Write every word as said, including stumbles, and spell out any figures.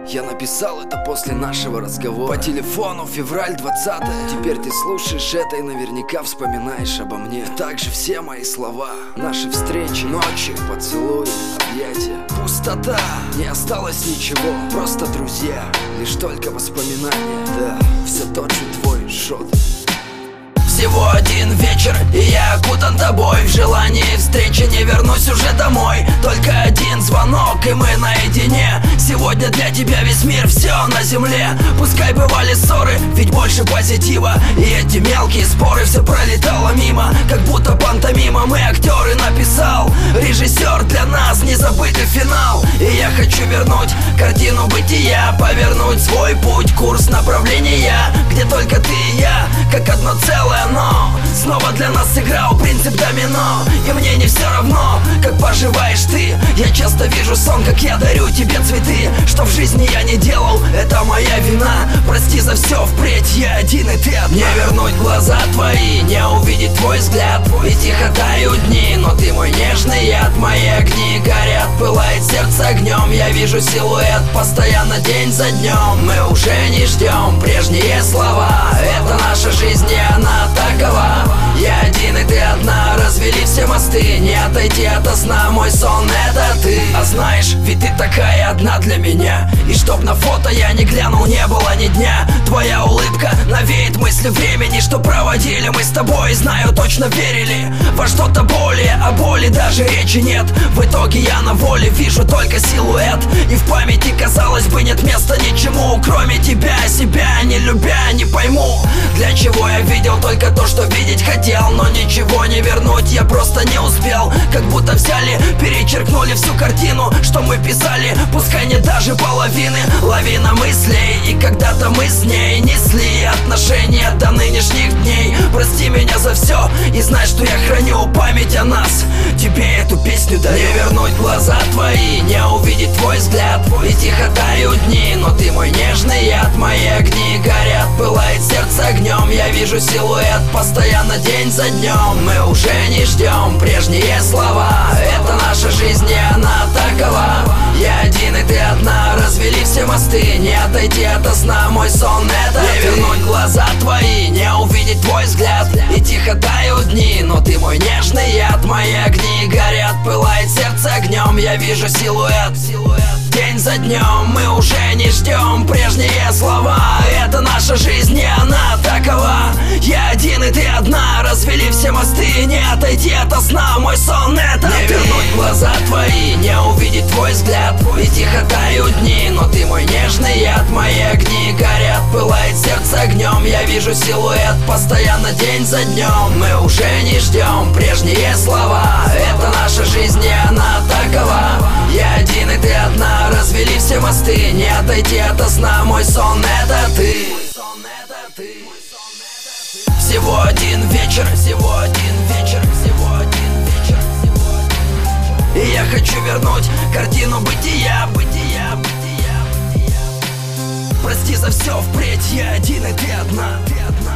Я написал это после нашего разговора по телефону, февраль двадцатое. Теперь ты слушаешь это и наверняка вспоминаешь обо мне. Также все мои слова, наши встречи, ночи, поцелуи, объятия. Пустота, не осталось ничего, просто друзья, лишь только воспоминания. Да, все тот же твой шот. Всего один вечер, и я окутан тобой. В желании встречи не вернусь уже домой. Только один звонок, и мы наедине. Сегодня для тебя весь мир, все на земле. Пускай бывали ссоры, ведь больше позитива. И эти мелкие споры, все пролетало мимо. Как будто пантомима, мы актеры, написал режиссер для нас незабытый финал. И я хочу вернуть картину бытия, повернуть свой путь, курс направления, где только ты и я, как одно целое. Но снова для нас сыграл принцип домино. И мне не все равно, как поживаешь ты. Я часто вижу сон, как я дарю тебе цветы. Что в жизни я не делал, это моя вина. Прости за все впредь, я один и ты одна. Не вернуть глаза твои, не увидеть твой взгляд. И тихо тают дни, но ты мой нежный яд. Мои огни горят, пылает сердце огнем. Я вижу силуэт постоянно день за днем. Мы уже не ждем прежние слова. Это наша жизнь, и она такова. Я один и ты одна, развели все мосты. Не отойти ото сна, мой сон это ты. А знаешь, ведь ты такая одна для меня. И чтоб на фото я не глянул, не было ни дня. Твоя улыбка навеет мысли времени, что проводили мы с тобой. Знаю, точно верили во что-то более. О боли даже речи нет. В итоге я на воле, вижу только силуэт. И в памяти, казалось бы, нет места ничему, кроме тебя, себя не любя, не пойму, для чего я видел только то, что видеть хотел. Но ничего не вернуть я просто не успел. Как будто взяли, перечеркнули всю картину, что мы писали, пускай не даже половины. Лавина мыслей, и когда-то мы с ней несли отношения до нынешних дней. Прости меня за все, и знай, что я храню память о нас. Тебе эту песню дарю. Не вернуть глаза твои, не увидеть твой взгляд. И тихо тают дни, но ты мой нежный яд. Мои огни горят, пылает сердце огнем. Я вижу силуэт постоянно день за днем. Мы уже не ждем прежние слова. Это наша жизнь, и она такова. Я один и ты одна, развели все мосты. Не отойти ото сна, мой сон это не ты. Вернуть глаза твои, не увидеть твой взгляд. И тихо тают дни, но ты мой нежный яд. Мои огни горят, пылает сердце огнем. Я вижу силуэт день за днем. Мы уже не ждем прежние слова. Это наша жизнь, и она такова. Я один и ты одна, развели все мосты. Не отойти ото сна, мой сон это не ты. Вернуть глаза твои, не увидеть твой взгляд. И тихо тают дни, но ты мой нежный яд. Мои огни горят, пылает сердце огнем. Я вижу силуэт постоянно день за днем. Мы уже не ждем прежние слова. Это наша жизнь, и она такова. Я один и ты одна, развели все мосты. Не отойти ото сна, мой сон это ты. Всего один вечер, всего один вечер, всего один вечер, всего один вечер. И я хочу вернуть картину бытия, бытия, бытия, бытия. Прости за все впредь, я один и ты одна, ты одна.